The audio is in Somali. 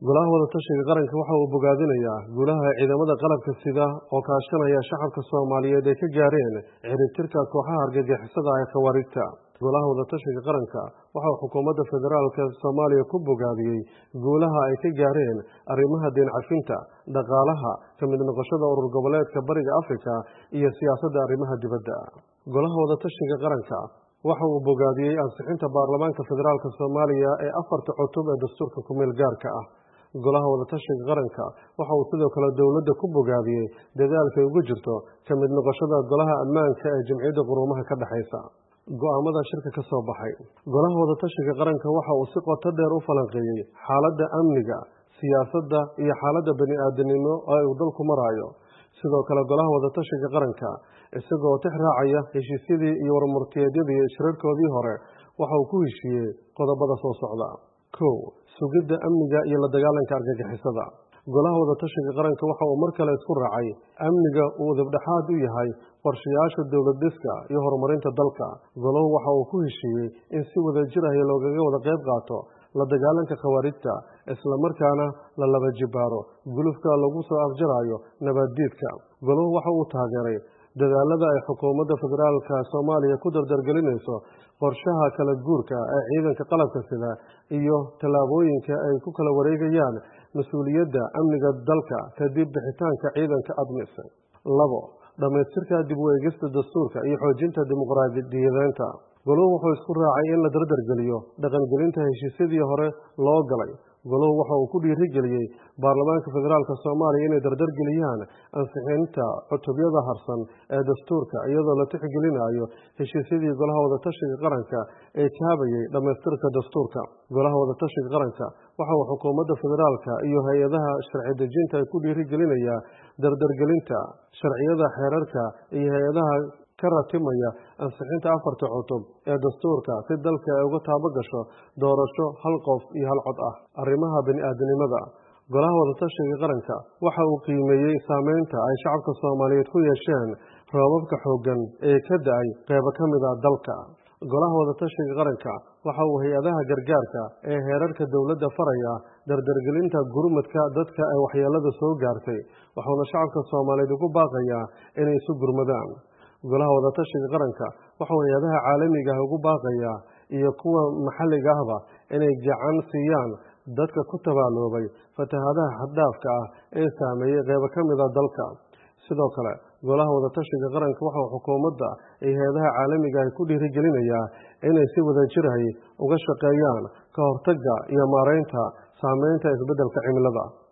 golaha wadatashiga qaranka waxa uu bogaadinayaa guulaha ciidamada qalabka sida oo kaashanaya shacabka Soomaaliyeed ee ka gaareen ciribtirka kooxaha argagixisada ee khawaarijta. Golaha wadatashiga qaranka waxa uu xukuumadda federaalka Soomaaliya ku bogaadiyay guulaha ay ka gaareen arrimaha deen cafinta, dhaqaalaha, ka mid noqoshada urur goboleedka Bariga Afrika iyo siyaasadda arrimaha dibadda. Golaha wadatashiga qaranka waxa uu bogaadiyay ansixinta baarlamaanka federaalka Soomaaliya ee 4 cutub ee dastuurka ku meel gaarka ah. Golaha wadatashiga qaranka waxa uu sidoo kale dawladda ku bogaadiyay dadaalka ay ugu jirto ka mid noqoshada golaha ammaanka ee Jamciyadda Quruumaha ka dhaxaysa. Go'aamada shirka ka soo baxay. Golaha wadatashiga qaranka waxa uu si qoto dheer u falanqeeyay xaaladda amniga, siyaasadda iyo xaaladda bani'aadanimo ee uu dalku marayo. Sidoo kale golaha wadatashiga qaranka isagoo tixraacaya heshiisyadii iyo warmurtiyeedyadii shirarkoodii hore waxa uu ku heshiiyey qodobada soo socda. 1. Sugidda amniga iyo la dagaalanka argagixisada. Golaha wadatashiga qaranka waxa uu mar kale isku raacay amniga uu dibdhaxaad u yahay qorshayaasha dawlad dhiska iyo horumarinta dalka. Goluhu waxa uu ku heshiiyey in si wadajir ah loogaga wada qayb qaato la dagaalanka khawaarijta, isla markaana la laba jibaaro gulufka lagu soo afjarayo nabaddiidka. Goluhu waxa uu taageeray dadaalada ay xukuumadda federaalka Soomaaliya ku dardargelinayso qorshaha kala guurka ee ciidanka qalabka sida iyo tallaabooyinka ay ku kala wareegayaan mas'uuliyadda amniga dalka kadib bixitaanka ciidanka ADMIS. 2. Dhamaystirka dib u eegista dastuurka iyo xoojinta dimuqraadiyadeynta. Goluhu wuxuu isku raacay in la dardargeliyo dhaqangelinta heshiisyadii hore loo galay. Goluhu waxa uu ku dhiirigeliyey baarlamaanka federaalka Soomaaliya inay dardargeliyaan ansixinta cutubyada harsan ee dastuurka iyadoo la tixgelinayo heshiisyadii golaha wadatashiga qaranka ee kaabayay dhamaystirka dastuurka. Golaha wadatashiga qaranka waxa uu xukuumadda federaalka iyo hay-adaha sharci dejinta ay ku dhiirigelinayaa dardargelinta sharciyada xeerarka iyo hay-adaha ka ratimaya ansixinta 4 cutub ee dastuurka si dalka ay uga taabagasho doorasho hal qof iyo hal cod ah. Arrimaha bani'aadanimada. Golaha wadatashiga qaranka waxa uu qiimeeyey saameynta ay shacabka Soomaaliyeed ku yeesheen roobabka xooggan ee ka da'ay qaybo ka mid ah dalka. Golaha wadatashiga qaranka waxa uu hay-adaha gargaarka ee heerarka dawladda faraya dardargelinta gurmadka dadka ay waxyeelada soo gaartay, waxaana shacabka Soomaaliyeed ugu baaqayaa inay isu gurmadaan. Golaha wadatashiga qaranka waxa uu hay-adaha caalamiga ah ugu baaqayaa iyo kuwa maxalliga ahba inay gacan siiyaan dadka ku tabaaloobay fatahaadaha xad-dhaafka ah ee saameeyay qaybo ka mid ah dalka. Sidoo kale golaha wadatashiga qaranka waxa uu xukuumadda iyo hay-adaha caalamiga ah ku dhiirigelinayaa inay si wadajir ah uga shaqeeyaan ka hortagga iyo maareynta saameynta isbeddelka cimilada.